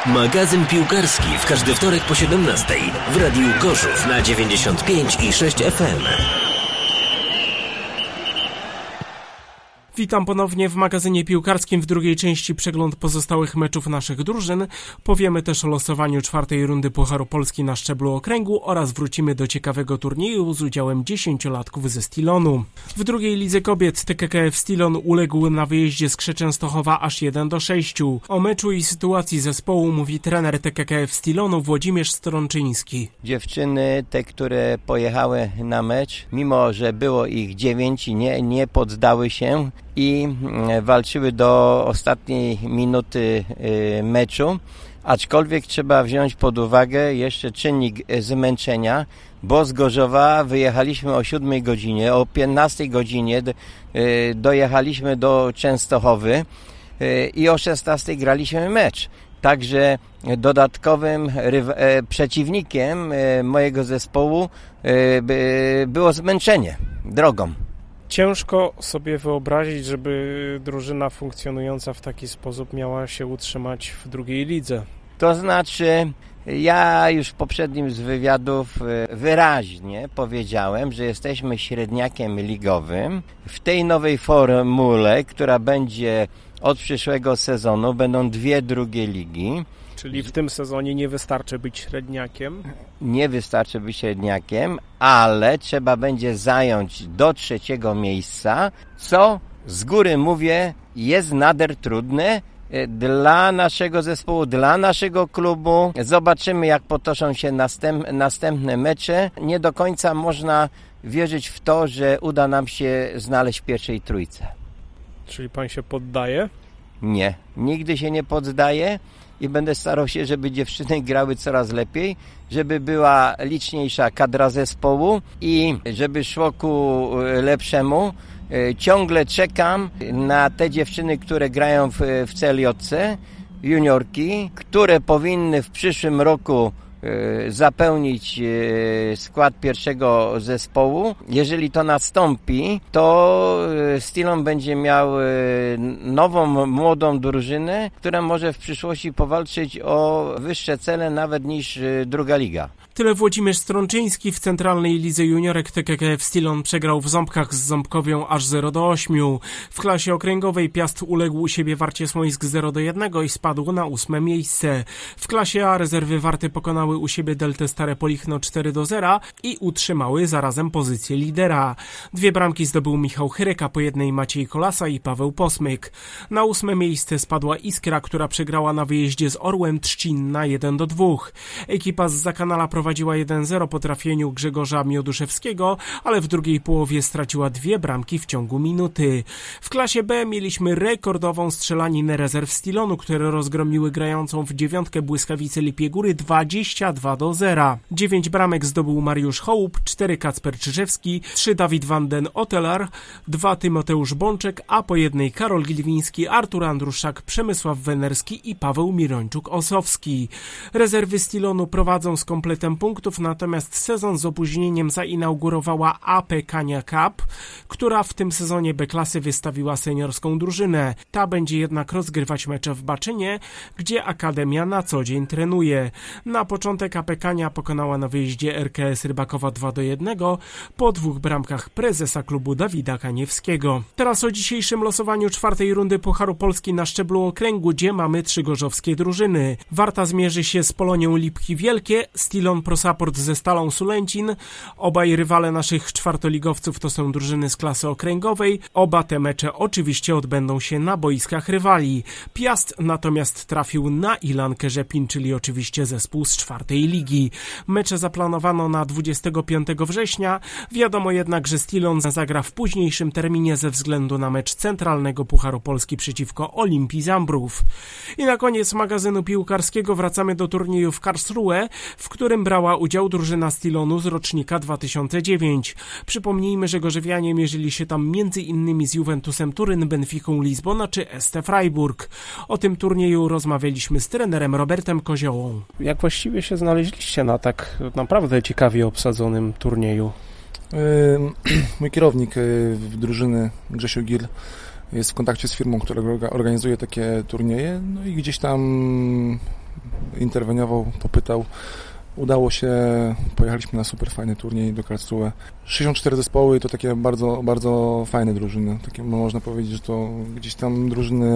Magazyn piłkarski w każdy wtorek po 17 w Radiu Gorzów na 95,6 FM. Witam ponownie w magazynie piłkarskim. W drugiej części przegląd pozostałych meczów naszych drużyn. Powiemy też o losowaniu czwartej rundy Pucharu Polski na szczeblu okręgu oraz wrócimy do ciekawego turnieju z udziałem 10-latków ze Stilonu. W drugiej lidze kobiet TKKF Stilon uległ na wyjeździe z Krze Częstochowa aż 1-6. O meczu i sytuacji zespołu mówi trener TKKF Stilonu Włodzimierz Strączyński. Dziewczyny, te, które pojechały na mecz, mimo że było ich 9, nie poddały się i walczyły do ostatniej minuty meczu, aczkolwiek trzeba wziąć pod uwagę jeszcze czynnik zmęczenia, bo z Gorzowa wyjechaliśmy o 7 godzinie, o 15 godzinie dojechaliśmy do Częstochowy i o 16 graliśmy mecz. Także dodatkowym przeciwnikiem mojego zespołu było zmęczenie drogą. Ciężko sobie wyobrazić, żeby drużyna funkcjonująca w taki sposób miała się utrzymać w drugiej lidze. To znaczy, ja już w poprzednim z wywiadów wyraźnie powiedziałem, że jesteśmy średniakiem ligowym. W tej nowej formule, która będzie od przyszłego sezonu, będą 2 drugie ligi. Czyli w tym sezonie nie wystarczy być średniakiem? Nie wystarczy być średniakiem, ale trzeba będzie zająć do 3. miejsca, co z góry mówię jest nader trudne dla naszego zespołu, dla naszego klubu. Zobaczymy, jak potoczą się następne mecze. Nie do końca można wierzyć w to, że uda nam się znaleźć w pierwszej trójce. Czyli pan się poddaje? Nie, nigdy się nie poddaję. I będę starał się, żeby dziewczyny grały coraz lepiej, żeby była liczniejsza kadra zespołu i żeby szło ku lepszemu. Ciągle czekam na te dziewczyny, które grają w CLJ-ce, juniorki, które powinny w przyszłym roku zapełnić skład pierwszego zespołu. Jeżeli to nastąpi, to Stilon będzie miał nową, młodą drużynę, która może w przyszłości powalczyć o wyższe cele nawet niż druga liga. Tyle Włodzimierz Strączyński. W centralnej lidze juniorek TKKF Stilon przegrał w Ząbkach z Ząbkowią aż 0-8. W klasie okręgowej Piast uległ u siebie Warcie Smońsk 0-1 i spadł na 8. miejsce. W klasie A rezerwy Warty pokonały u siebie Deltę Stare Polichno 4-0 i utrzymały zarazem pozycję lidera. 2 bramki zdobył Michał Chyrek, po 1 Maciej Kolasa i Paweł Posmyk. Na 8. miejsce spadła Iskra, która przegrała na wyjeździe z Orłem Trzcin na 1-2. Ekipa z Zakanala prowadziła 1-0 po trafieniu Grzegorza Mioduszewskiego, ale w drugiej połowie straciła 2 bramki w ciągu minuty. W klasie B mieliśmy rekordową strzelaninę rezerw Stilonu, które rozgromiły grającą w 9 Błyskawicy Lipie Góry 22-0. 9 bramek zdobył Mariusz Hołup, 4 Kacper Czyżewski, 3 Dawid van den Otelar, 2 Tymoteusz Bączek, a po 1 Karol Gilwiński, Artur Andruszak, Przemysław Wenerski i Paweł Mirończuk-Osowski. Rezerwy Stilonu prowadzą z kompletem punktów, natomiast sezon z opóźnieniem zainaugurowała AP Kania Cup, która w tym sezonie B-klasy wystawiła seniorską drużynę. Ta będzie jednak rozgrywać mecze w Baczynie, gdzie Akademia na co dzień trenuje. Na początek AP Kania pokonała na wyjeździe RKS Rybakowa 2-1 po 2 bramkach prezesa klubu Dawida Kaniewskiego. Teraz o dzisiejszym losowaniu czwartej rundy Pucharu Polski na szczeblu okręgu, gdzie mamy 3 gorzowskie drużyny. Warta zmierzy się z Polonią Lipki Wielkie, Stilon Pro Support ze Stalą Sulęcin. Obaj rywale naszych czwartoligowców to są drużyny z klasy okręgowej. Oba te mecze oczywiście odbędą się na boiskach rywali. Piast natomiast trafił na Ilankę Rzepin, czyli oczywiście zespół z 4. ligi. Mecze zaplanowano na 25 września. Wiadomo jednak, że Stilon zagra w późniejszym terminie ze względu na mecz centralnego Pucharu Polski przeciwko Olimpii Zambrów. I na koniec magazynu piłkarskiego wracamy do turnieju w Karlsruhe, w którym brała udział drużyna Stilonu z rocznika 2009. Przypomnijmy, że gorzewianie mierzyli się tam m.in. z Juventusem Turyn, Benficą Lizbona czy ST Freiburg. O tym turnieju rozmawialiśmy z trenerem Robertem Koziołą. Jak właściwie się znaleźliście na tak naprawdę ciekawie obsadzonym turnieju? Mój kierownik drużyny, Grzesiu Gil, jest w kontakcie z firmą, która organizuje takie turnieje, no i gdzieś tam interweniował, popytał. Udało się, pojechaliśmy na super fajny turniej do Karlsruhe. 64 zespoły i to takie bardzo, bardzo fajne drużyny. Takie można powiedzieć, że to gdzieś tam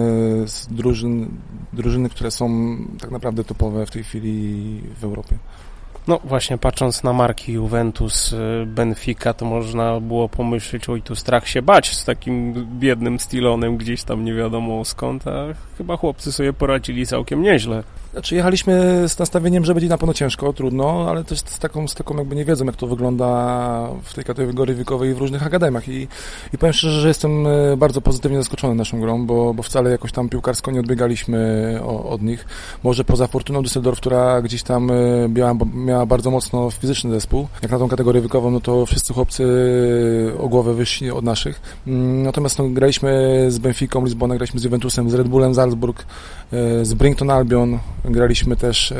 drużyny, które są tak naprawdę topowe w tej chwili w Europie. No właśnie, patrząc na marki Juventus, Benfica, to można było pomyśleć, oj, tu strach się bać z takim biednym Stilonem gdzieś tam nie wiadomo skąd, a chyba chłopcy sobie poradzili całkiem nieźle. Znaczy jechaliśmy z nastawieniem, że będzie na pewno ciężko, trudno, ale też z taką jakby niewiedzą, jak to wygląda w tej kategorii wiekowej w różnych akademiach i powiem szczerze, że jestem bardzo pozytywnie zaskoczony naszą grą, bo wcale jakoś tam piłkarsko nie odbiegaliśmy od nich. Może poza Fortuną Düsseldorf, która gdzieś tam miała bardzo mocno fizyczny zespół. Jak na tą kategorię wiekową, no to wszyscy chłopcy o głowę wyżsi od naszych. Natomiast no, graliśmy z Benficą Lizbona, graliśmy z Juventusem, z Red Bullem Salzburg, z Brighton Albion, graliśmy też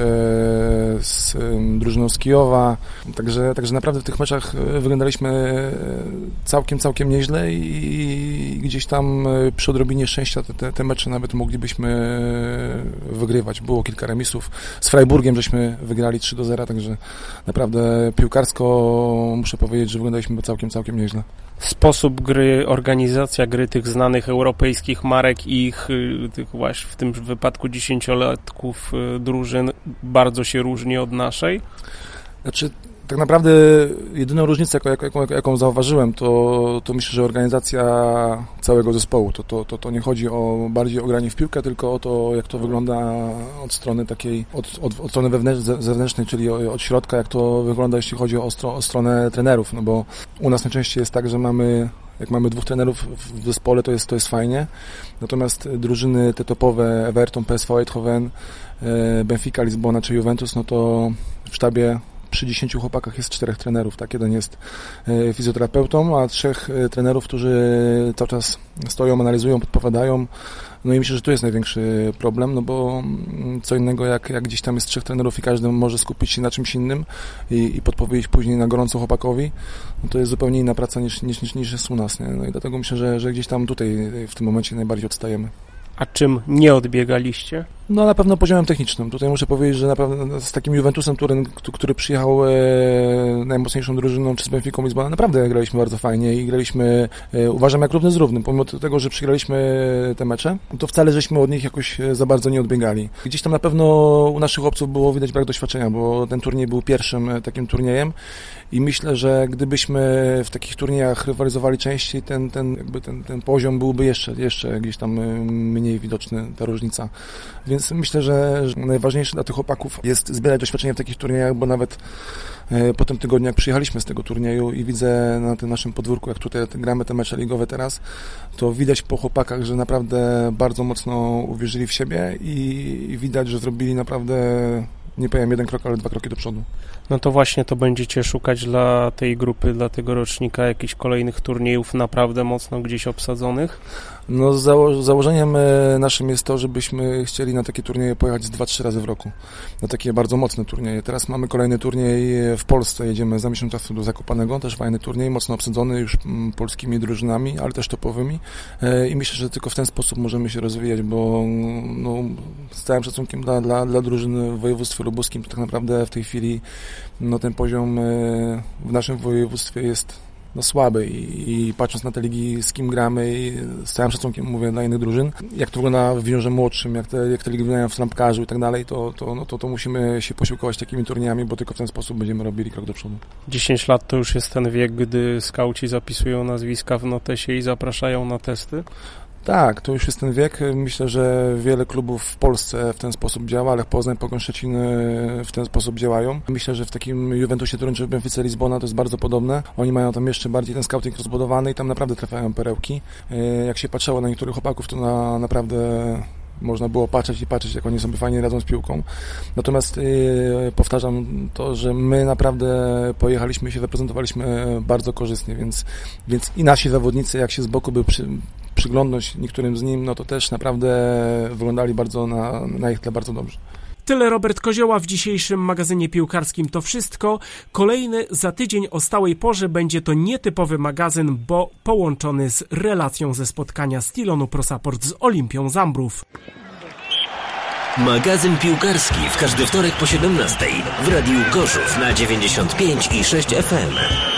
z drużyną z Kijowa, także naprawdę w tych meczach wyglądaliśmy całkiem nieźle i gdzieś tam przy odrobinie szczęścia te mecze nawet moglibyśmy wygrywać. Było kilka remisów. Z Freiburgiem żeśmy wygrali 3-0, także naprawdę piłkarsko muszę powiedzieć, że wyglądaliśmy całkiem nieźle. Sposób gry, organizacja gry tych znanych europejskich marek i ich tych właśnie w tym wypadku 10-latków drużyn bardzo się różni od naszej? Znaczy, tak naprawdę jedyną różnicę, jaką zauważyłem, to myślę, że organizacja całego zespołu. To nie chodzi bardziej o granie w piłkę, tylko o to, jak to wygląda od strony takiej, od strony zewnętrznej, czyli od środka, jak to wygląda, jeśli chodzi o stronę trenerów, no bo u nas najczęściej jest tak, że jak mamy dwóch trenerów w zespole, to jest fajnie. Natomiast drużyny te topowe, Everton, PSV Eindhoven, Benfica, Lizbona czy Juventus, no to w sztabie przy 10 chłopakach jest 4 trenerów, tak? Jeden jest fizjoterapeutą, a 3 trenerów, którzy cały czas stoją, analizują, podpowiadają. No i myślę, że tu jest największy problem, no bo co innego jak gdzieś tam jest 3 trenerów i każdy może skupić się na czymś innym i podpowiedzieć później na gorąco chłopakowi, no to jest zupełnie inna praca niż jest u nas, nie? No i dlatego myślę, że gdzieś tam tutaj w tym momencie najbardziej odstajemy. A czym nie odbiegaliście? No na pewno poziomem technicznym. Tutaj muszę powiedzieć, że naprawdę z takim Juventusem, który przyjechał najmocniejszą drużyną, czy z Benficą Lizbona, naprawdę graliśmy bardzo fajnie i graliśmy, uważam, jak równy z równym. Pomimo tego, że przegraliśmy te mecze, to wcale żeśmy od nich jakoś za bardzo nie odbiegali. Gdzieś tam na pewno u naszych chłopców było widać brak doświadczenia, bo ten turniej był pierwszym takim turniejem i myślę, że gdybyśmy w takich turniejach rywalizowali częściej, ten poziom byłby jeszcze gdzieś tam mniej widoczny, ta różnica. Więc myślę, że najważniejsze dla tych chłopaków jest zbierać doświadczenie w takich turniejach, bo nawet po tym tygodniu, jak przyjechaliśmy z tego turnieju i widzę na tym naszym podwórku, jak tutaj gramy te mecze ligowe teraz, to widać po chłopakach, że naprawdę bardzo mocno uwierzyli w siebie i widać, że zrobili naprawdę, nie powiem 1 krok, ale 2 kroki do przodu. No to właśnie to będziecie szukać dla tej grupy, dla tego rocznika jakichś kolejnych turniejów naprawdę mocno gdzieś obsadzonych? No założeniem naszym jest to, żebyśmy chcieli na takie turnieje pojechać 2-3 razy w roku. Na takie bardzo mocne turnieje. Teraz mamy kolejny turniej w Polsce, jedziemy za miesiąc czasu do Zakopanego, też fajny turniej, mocno obsadzony już polskimi drużynami, ale też topowymi i myślę, że tylko w ten sposób możemy się rozwijać, bo no, z całym szacunkiem dla drużyn w województwie lubuskim to tak naprawdę w tej chwili no, ten poziom w naszym województwie jest słaby i patrząc na te ligi, z kim gramy i z całym szacunkiem mówię dla innych drużyn, jak to wygląda w juniorze młodszym, jak te ligi wyglądają w trampkarzu i tak dalej, to musimy się posiłkować takimi turniejami, bo tylko w ten sposób będziemy robili krok do przodu. 10 lat to już jest ten wiek, gdy skauci zapisują nazwiska w notesie i zapraszają na testy? Tak, to już jest ten wiek. Myślę, że wiele klubów w Polsce w ten sposób działa, ale Poznań, Pogoń Szczecin w ten sposób działają. Myślę, że w takim Juventusie Turyn czy Benfice Lizbona to jest bardzo podobne. Oni mają tam jeszcze bardziej ten scouting rozbudowany i tam naprawdę trafiają perełki. Jak się patrzyło na niektórych chłopaków, to naprawdę można było patrzeć, jak oni sobie fajnie radzą z piłką. Natomiast powtarzam to, że my naprawdę pojechaliśmy i się reprezentowaliśmy bardzo korzystnie, więc i nasi zawodnicy, jak się z boku by przyglądnąć niektórym z nim, no to też naprawdę wyglądali bardzo na ich tle bardzo dobrze. Tyle Robert Kozioła w dzisiejszym magazynie piłkarskim. To wszystko. Kolejny za tydzień o stałej porze. Będzie to nietypowy magazyn, bo połączony z relacją ze spotkania Stilonu Pro Support z Olimpią Zambrów. Magazyn piłkarski w każdy wtorek po 17 w Radiu Gorzów na 95,6 FM.